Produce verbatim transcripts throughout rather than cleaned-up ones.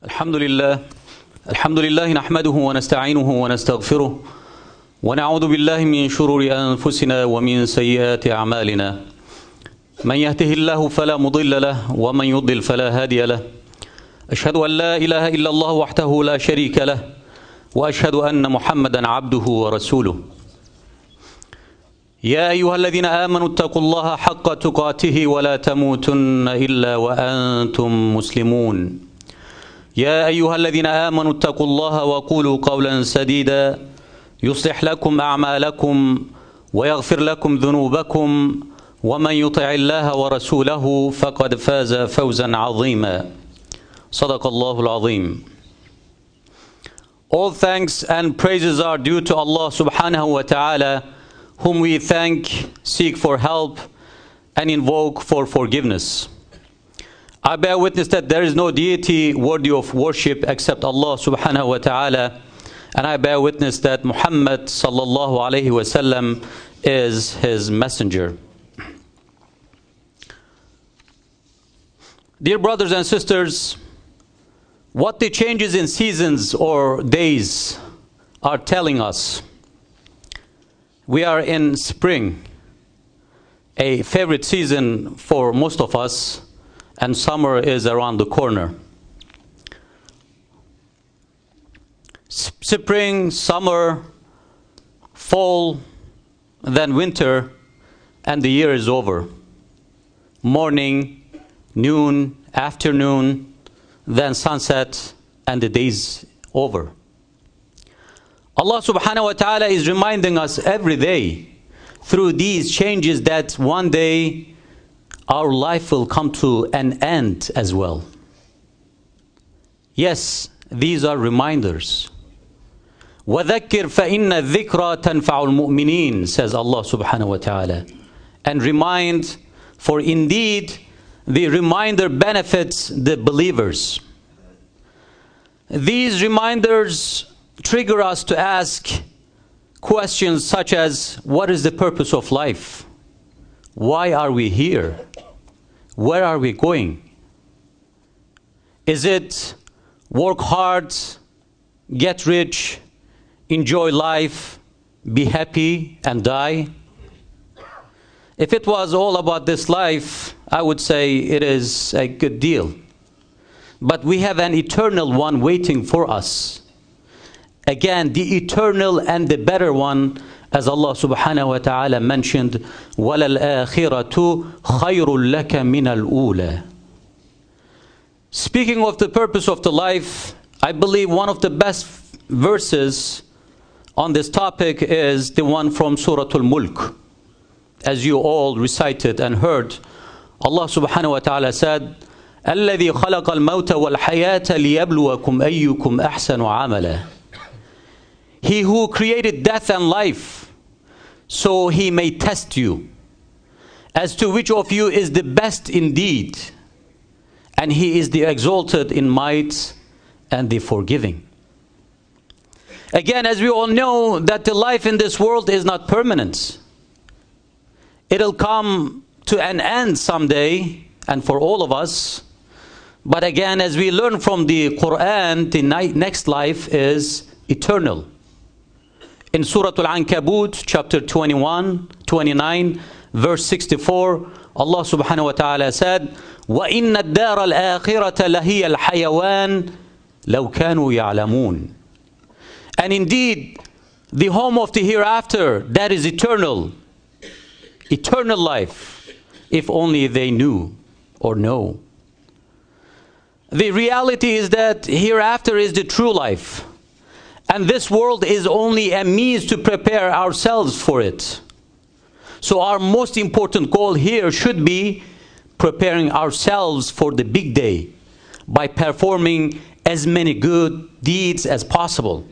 الحمد لله الحمد لله نحمده ونستعينه ونستغفره ونعوذ بالله من شرور أنفسنا ومن سيئات أعمالنا من يهده الله فلا مضل له ومن يضلل فلا هادي له أشهد أن لا إله إلا الله وحده لا شريك له وأشهد أن محمدا عبده ورسوله يا أيها الذين آمنوا اتقوا الله حق تقاته ولا تموتن إلا وأنتم مسلمون يا أيها الذين آمنوا اتقوا الله وقولوا قولا سديدا يصلح لكم أعمالكم ويغفر لكم ذنوبكم ومن يطع الله ورسوله فقد فاز فوزا عظيما صدق الله العظيم. All thanks and praises are due to Allah subhanahu wa ta'ala, whom we thank, seek for help, and invoke for forgiveness. I bear witness that there is no deity worthy of worship except Allah subhanahu wa ta'ala, and I bear witness that Muhammad sallallahu alayhi wa sallam is his messenger. Dear brothers and sisters, what the changes in seasons or days are telling us. We are in spring, a favorite season for most of us, and summer is around the corner. Spring, summer, fall, then winter, and the year is over. Morning, noon, afternoon, then sunset, and the day's over. Allah subhanahu wa ta'ala is reminding us every day through these changes that one day our life will come to an end as well. Yes, these are reminders. وَذَكِّرْ فَإِنَّ الذِّكْرَى تَنْفَعُ الْمُؤْمِنِينَ, says Allah subhanahu wa ta'ala. And remind, for indeed the reminder benefits the believers. These reminders trigger us to ask questions such as, what is the purpose of life? Why are we here? Where are we going? Is it work hard, get rich, enjoy life, be happy, and die? If it was all about this life, I would say it is a good deal. But we have an eternal one waiting for us. Again, the eternal and the better one, as Allah subhanahu wa ta'ala mentioned, وَلَلْآخِرَةُ خَيْرٌ لَكَ مِنَ الْأُولَى. Speaking of the purpose of the life, I believe one of the best verses on this topic is the one from Surah Al-Mulk. As you all recited and heard, Allah subhanahu wa ta'ala said, الَّذِي خَلَقَ الْمَوْتَ وَالْحَيَاةَ لِيَبْلُوَكُمْ أَيُّكُمْ أَحْسَنُ عَمَلًا. He who created death and life, so he may test you, as to which of you is the best indeed, and he is the exalted in might and the forgiving. Again, as we all know, that the life in this world is not permanent. It'll come to an end someday, and for all of us. But again, as we learn from the Quran, the next life is eternal. In Surah Al-Ankabut, chapter twenty-one, twenty-nine, verse sixty-four, Allah subhanahu wa ta'ala said, وَإِنَّ الدَّارَ الْآخِرَةَ لَهِيَ الْحَيَوَانِ لَوْ كَانُوا يَعْلَمُونَ. And indeed, the home of the hereafter, that is eternal, eternal life, if only they knew or know. The reality is that hereafter is the true life. And this world is only a means to prepare ourselves for it. So our most important goal here should be preparing ourselves for the big day by performing as many good deeds as possible.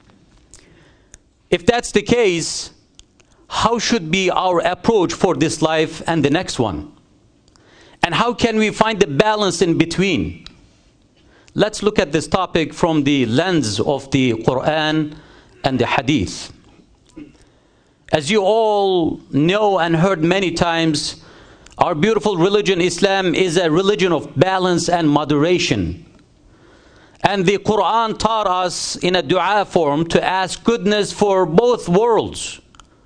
If that's the case, how should be our approach for this life and the next one? And how can we find the balance in between? Let's look at this topic from the lens of the Quran and the Hadith. As you all know and heard many times, our beautiful religion, Islam, is a religion of balance and moderation. And the Quran taught us in a dua form to ask goodness for both worlds.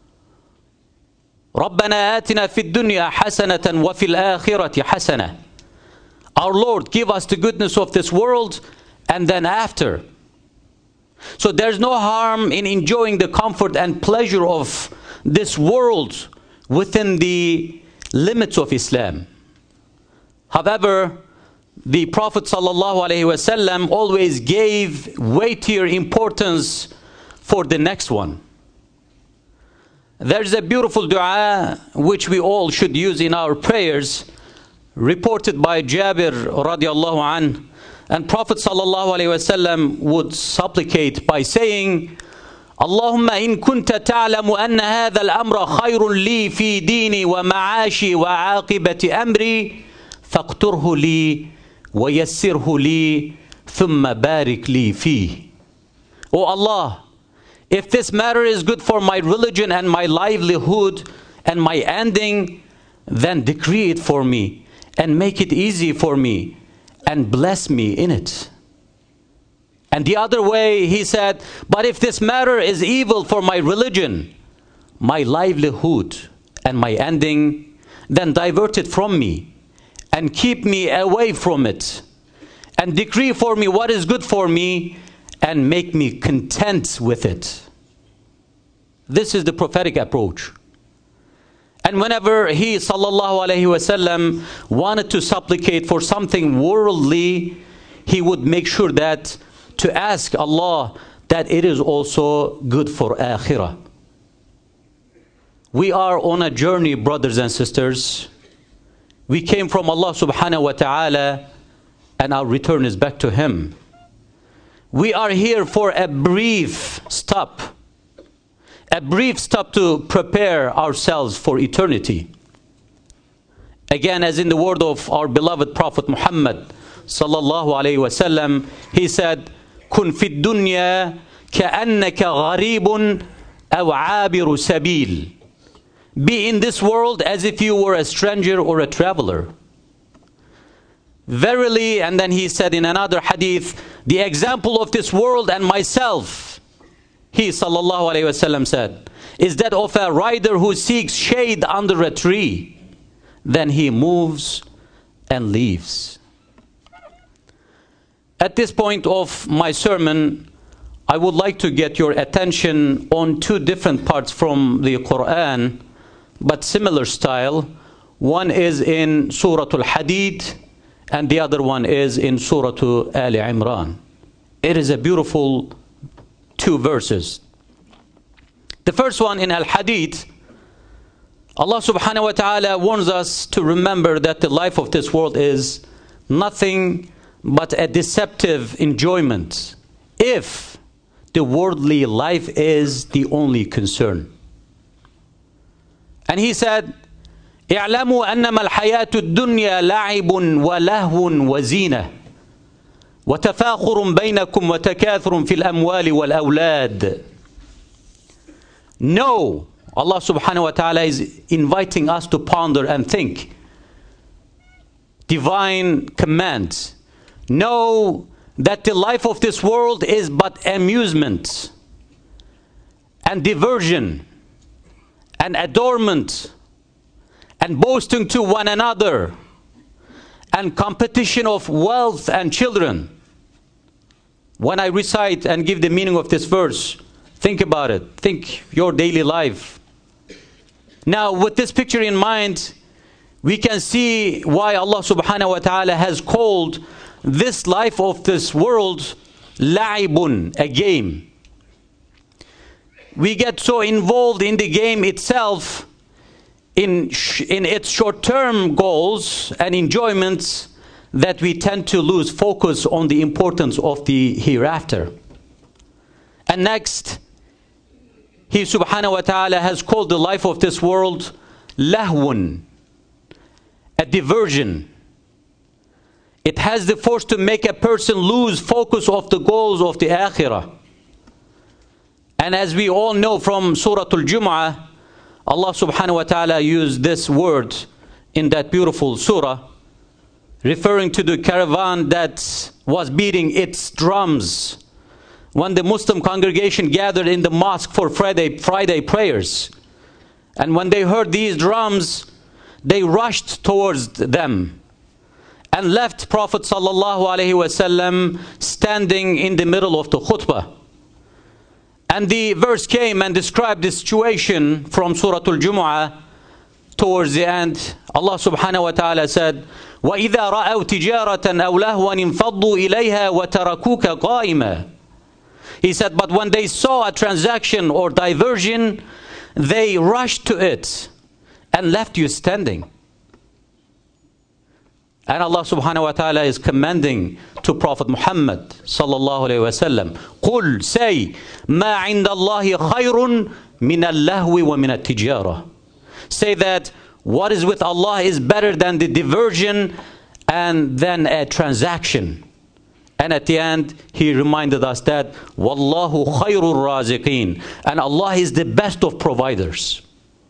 رَبَّنَا آتِنَا فِي الدُّنْيَا حَسَنَةً وَفِي الْآخِرَةِ حَسَنَةً. Our Lord, give us the goodness of this world and then after. So there's no harm in enjoying the comfort and pleasure of this world within the limits of Islam. However, the Prophet ﷺ always gave weightier importance for the next one. There's a beautiful dua which we all should use in our prayers, reported by Jabir radiallahu anh. And Prophet ﷺ would supplicate by saying, اللهم إن كنت تعلم أن هذا الأمر خير لي في ديني ومعاشي وعاقبة أمري فاقتره لي ويسره لي ثم بارك لي فيه. O Allah, if this matter is good for my religion and my livelihood and my ending, then decree it for me and make it easy for me and bless me in it. And the other way, he said, but if this matter is evil for my religion, my livelihood and my ending, then divert it from me and keep me away from it, and decree for me what is good for me and make me content with it. This is the prophetic approach. And whenever he sallallahu alaihi wasallam wanted to supplicate for something worldly, he would make sure that to ask Allah that it is also good for akhirah. We are on a journey, brothers and sisters. We came from Allah subhanahu wa ta'ala and our return is back to Him. We are here for a brief stop. A brief stop to prepare ourselves for eternity. Again, as in the word of our beloved Prophet Muhammad sallallahu alayhi wa sallam, he said, كن في الدنيا كأنك غريب أو عابر سبيل. Be in this world as if you were a stranger or a traveler. Verily, and then he said in another hadith, the example of this world and myself, he sallallahu alayhi wasallam said, is that of a rider who seeks shade under a tree. Then he moves and leaves. At this point of my sermon, I would like to get your attention on two different parts from the Quran, but similar style. One is in Surah Al-Hadid, and the other one is in Surah Al Imran. It is a beautiful two verses. The first one in Al-Hadid, Allah subhanahu wa ta'ala warns us to remember that the life of this world is nothing but a deceptive enjoyment if the worldly life is the only concern. And he said, اعلموا أنما الحياة الدنيا لعب ولهو وزينة وتفاخر بينكم وتكاثر في الأموال والأولاد. Know, Allah subhanahu wa ta'ala is inviting us to ponder and think. Divine command. Know that the life of this world is but amusement and diversion and adornment and boasting to one another and competition of wealth and children. When I recite and give the meaning of this verse, think about it. Think your daily life. Now, with this picture in mind, we can see why Allah subhanahu wa ta'ala has called this life of this world la'ibun, a game. We get so involved in the game itself, in, in its short-term goals and enjoyments, that we tend to lose focus on the importance of the hereafter. And next, He subhanahu wa ta'ala has called the life of this world lahwun, a diversion. It has the force to make a person lose focus of the goals of the akhirah. And as we all know from Surah Al-Jumu'ah, Allah subhanahu wa ta'ala used this word in that beautiful surah, referring to the caravan that was beating its drums when the Muslim congregation gathered in the mosque for Friday, Friday prayers. And when they heard these drums, they rushed towards them and left Prophet sallallahu alaihi wasallam standing in the middle of the khutbah. And the verse came and described the situation from Surah Al-Jumu'ah towards the end. Allah subhanahu wa ta'ala said, وَإِذَا رَأَوْا تِجَارَةً أَوْ لَهْوًا انفَضُّوا إِلَيْهَا وَتَرَكُوكَ قَائِمًا. He said, but when they saw a transaction or diversion, they rushed to it and left you standing. And Allah subhanahu wa ta'ala is commending to Prophet Muhammad sallallahu alayhi wa sallam, قُلْ say, مَا عِنْدَ اللَّهِ خَيْرٌ مِنَ اللَّهْوِ وَمِنَ التِّجَارَةِ. Say that what is with Allah is better than the diversion and then a transaction. And at the end, he reminded us that وَاللَّهُ خَيْرُ الرَّازِقِينَ, and Allah is the best of providers.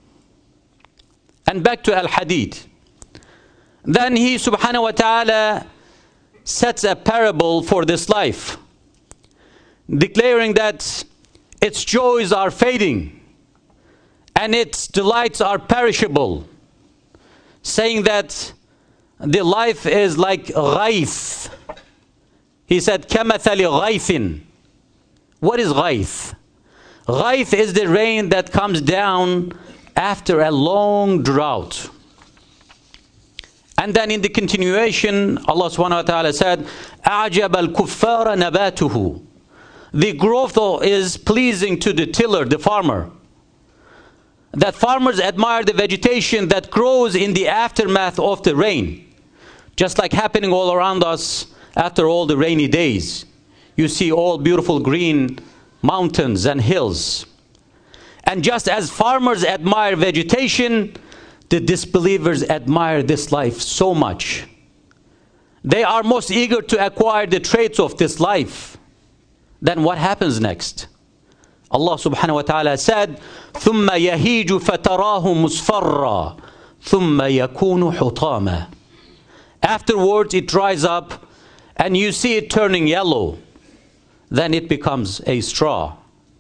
And back to Al-Hadid. Then he subhanahu wa ta'ala sets a parable for this life, declaring that its joys are fading and its delights are perishable, saying that the life is like ghayth. He said, كَمَثَلِ غَيْثٍ. What is ghayth? Ghayth is the rain that comes down after a long drought. And then in the continuation, Allah subhanahu wa ta'ala said, أَعْجَبَ الْكُفَّارَ نَبَاتُهُ. The growth is pleasing to the tiller, the farmer. That farmers admire the vegetation that grows in the aftermath of the rain. Just like happening all around us after all the rainy days. You see all beautiful green mountains and hills. And just as farmers admire vegetation, the disbelievers admire this life so much. They are most eager to acquire the traits of this life. Then what happens next? Allah subhanahu wa ta'ala said, ثُمَّ يَهِيجُ فَتَرَاهُ مُصْفَرًّا ثُمَّ يَكُونُ حُطَامًا. Afterwards it dries up and you see it turning yellow. Then it becomes a straw.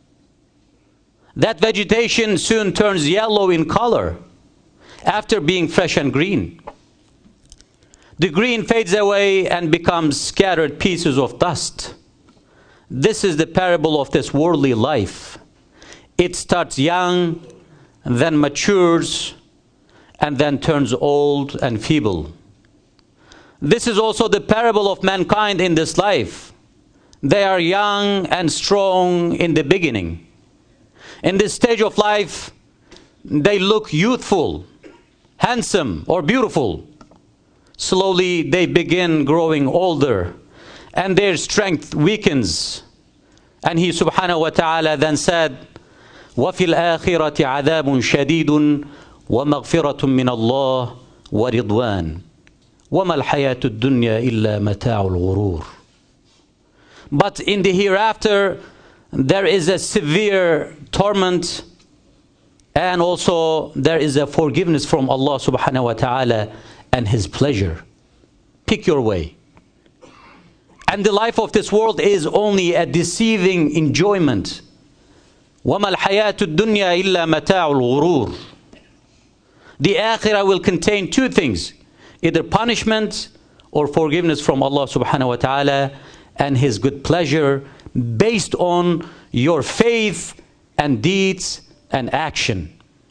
That vegetation soon turns yellow in color after being fresh and green. The green fades away and becomes scattered pieces of dust. This is the parable of this worldly life. It starts young, then matures, and then turns old and feeble. This is also the parable of mankind in this life. They are young and strong in the beginning. In this stage of life, they look youthful, handsome, or beautiful. Slowly they begin growing older and their strength weakens. And he subhanahu wa ta'ala then said, وَفِي الْآخِرَةِ عَذَابٌ شَدِيدٌ وَمَغْفِرَةٌ مِّنَ اللَّهِ وَرِضْوَانٌ وَمَا الْحَيَاةُ الدُّنْيَا إِلَّا مَتَاعُ الْغُرُورِ. But in the hereafter, there is a severe torment, and also there is a forgiveness from Allah subhanahu wa ta'ala and His pleasure. Pick your way. And the life of this world is only a deceiving enjoyment. وَمَا الْحَيَاةُ الدُّنْيَا إِلَّا مَتَاعُ الْغُرُورِ. The akhirah will contain two things, either punishment or forgiveness from Allah subhanahu wa ta'ala and His good pleasure based on your faith and deeds and action.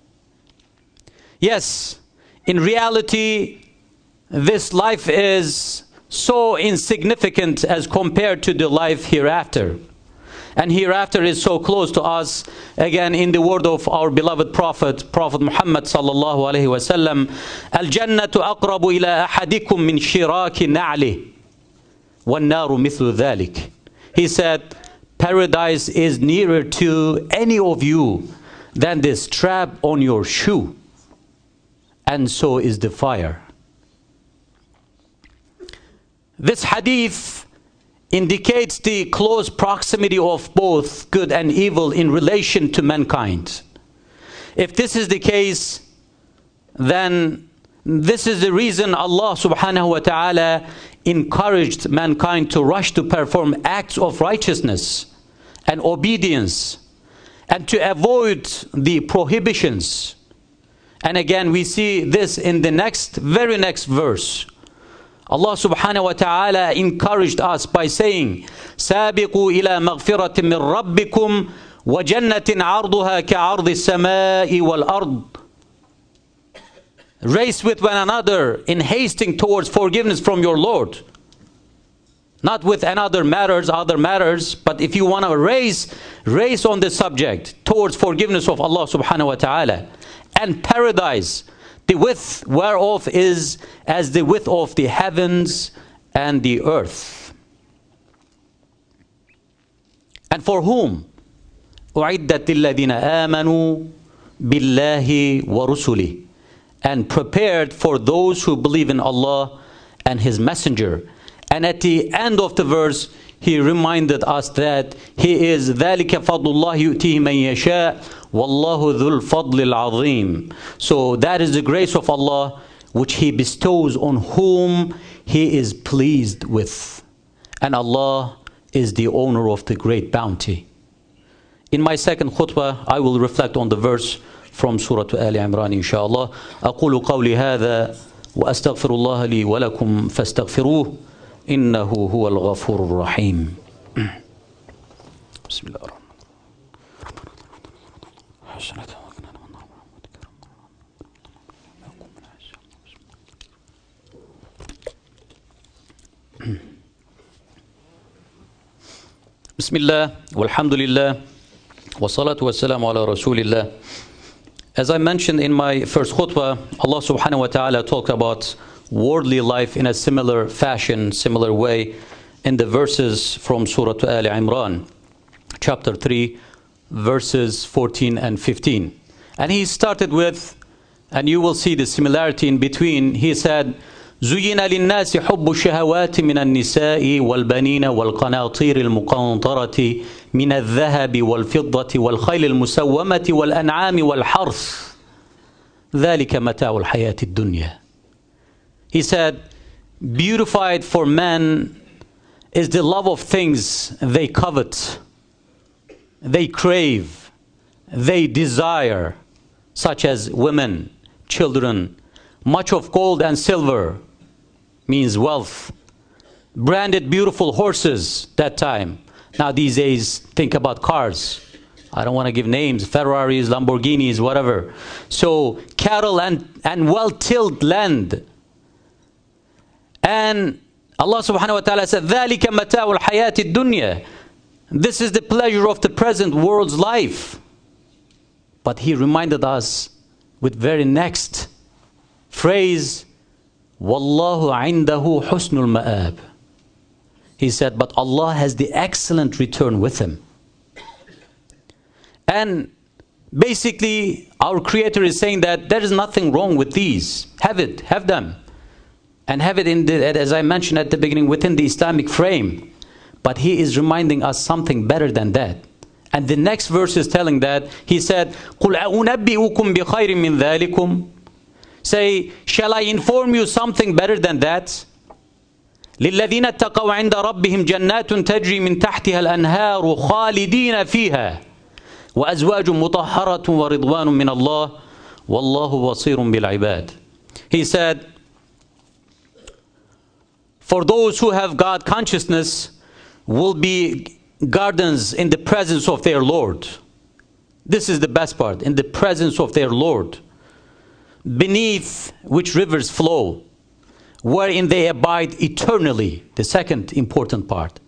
Yes, in reality, this life is so insignificant as compared to the life hereafter. And hereafter is so close to us. Again, in the word of our beloved Prophet, Prophet Muhammad sallallahu alaihi wasallam, Al-Jannatu aqrabu ila ahadikum min shiraki na'li, wan-naru mithlu dhalik. He said, paradise is nearer to any of you than the strap on your shoe, and so is the fire. This hadith indicates the close proximity of both good and evil in relation to mankind. If this is the case, then This is the reason Allah subhanahu wa ta'ala encouraged mankind to rush to perform acts of righteousness and obedience and to avoid the prohibitions. And again, we see this in the next, very next verse. Allah subhanahu wa ta'ala encouraged us by saying, سَابِقُوا إِلَى مَغْفِرَةٍ مِّن رَبِّكُمْ وَجَنَّةٍ عَرْضُهَا كَعَرْضِ السَّمَاءِ وَالْأَرْضِ. Race with one another in hasting towards forgiveness from your Lord. Not with another matters, other matters, but if you want to race, race on the subject towards forgiveness of Allah subhanahu wa ta'ala. And paradise, the width whereof is as the width of the heavens and the earth. And for whom? أُعِدَّتِ الَّذِينَ آمَنُوا بِاللَّهِ وَرُسُلِهِ. And prepared for those who believe in Allah and His Messenger. And at the end of the verse, He reminded us that He is ذَلِكَ فَضْلُ اللَّهِ يُؤْتِيهِ مَنْ يَشَاءُ وَاللَّهُ ذُو الْفَضْلِ الْعَظِيمِ. So that is the grace of Allah which He bestows on whom He is pleased with. And Allah is the owner of the great bounty. In my second khutbah, I will reflect on the verse from Surah Al Imran, inshallah. أقول قولي هذا وأستغفر الله لي ولكم فاستغفروه إنه هو الغفور الرحيم. بسم الله الرحمن الرحيم. بسم الله والحمد لله والصلاة والسلام على رسول الله. As I mentioned in my first khutbah, Allah subhanahu wa ta'ala talked about worldly life in a similar fashion, similar way in the verses from Surah Al Imran, chapter three, verses fourteen and fifteen. And he started with, and you will see the similarity in between, he said, زُيِّنَ لِلنَّاسِ حُبُّ الشَّهَوَاتِ مِنَ النِّسَاءِ وَالْبَنِينَ وَالْقَنَاطِيرِ الْمُقَنطَرَةِ مِنَ الذَّهَبِ وَالْفِضَّةِ وَالْخَيْلِ الْمُسَوَّمَةِ وَالْأَنْعَامِ وَالْحَرْثِ ذَلِكَ مَتَاعُ الْحَيَاةِ الدُّنْيَا. He said, beautified for men is the love of things they covet, they crave, they desire, such as women, children, much of gold and silver, means wealth, branded beautiful horses that time. Now these days, think about cars. I don't want to give names, Ferraris, Lamborghinis, whatever. So cattle and, and well-tilled land. And Allah subhanahu wa ta'ala said, ذَلِكَ مَتَاعُ الْحَيَاةِ الدُّنْيَا. This is the pleasure of the present world's life. But He reminded us with very next phrase, وَاللَّهُ عِنْدَهُ حُسْنُ الْمَآبِ. He said, but Allah has the excellent return with Him. And basically, our Creator is saying that there is nothing wrong with these. Have it, have them. And have it, in the, as I mentioned at the beginning, within the Islamic frame. But He is reminding us something better than that. And the next verse is telling that. He said, قُلْ أَنَبِّئُكُمْ بِخَيْرٍ مِّن ذَلِكُمْ. Say, shall I inform you something better than that? لِلَّذِينَ اتَّقَوْا عِنْدَ رَبِّهِمْ جَنَّاتٌ تَجْرِي مِنْ تَحْتِهَا الْأَنْهَارُ خَالِدِينَ فِيهَا وَأَزْوَاجٌ مُطَهَّرَةٌ وَرِضْوَانٌ مِّنَ اللَّهِ وَاللَّهُ بَصِيرٌ بِالْعِبَادِ. He said, for those who have God consciousness will be gardens in the presence of their Lord. This is the best part, in the presence of their Lord, beneath which rivers flow, wherein they abide eternally. The second important part.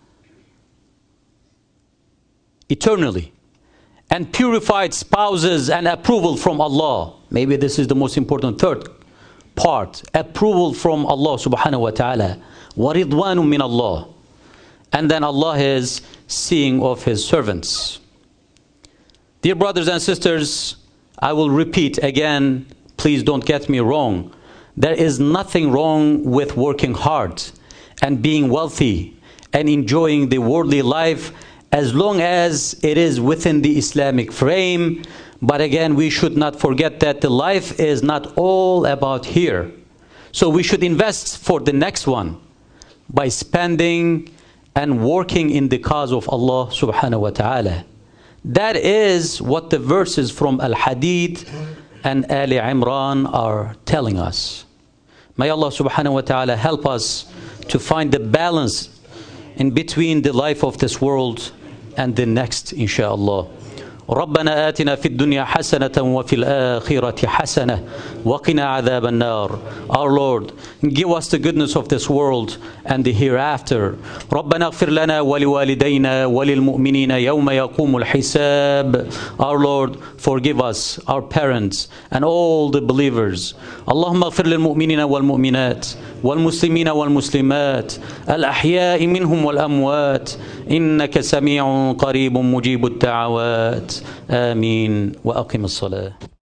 Eternally. And purified spouses and approval from Allah. Maybe this is the most important third part. Approval from Allah subhanahu wa ta'ala. وَرِضْوَانٌ مِّنَ اللَّهِ. And then Allah is seeing of His servants. Dear brothers and sisters, I will repeat again, please don't get me wrong. There is nothing wrong with working hard and being wealthy and enjoying the worldly life as long as it is within the Islamic frame. But again, we should not forget that the life is not all about here. So we should invest for the next one by spending and working in the cause of Allah subhanahu wa ta'ala. That is what the verses from Al-Hadid and Ali Imran are telling us. May Allah subhanahu wa ta'ala help us to find the balance in between the life of this world and the next, inshallah. ربنا آتنا في الدنيا حسنة وفي الآخرة حسنة وقنا عذاب النار. Our Lord, give us the goodness of this world and the hereafter. ربنا اغفر لنا ولوالدينا وللمؤمنين يوم يقوم الحساب. Our Lord, forgive us, our parents, and all the believers. اللهم اغفر للمؤمنين والمؤمنات والمسلمين والمسلمات الأحياء منهم والأموات إنك سميع قريب مجيب الدعوات. آمين وأقم الصلاة.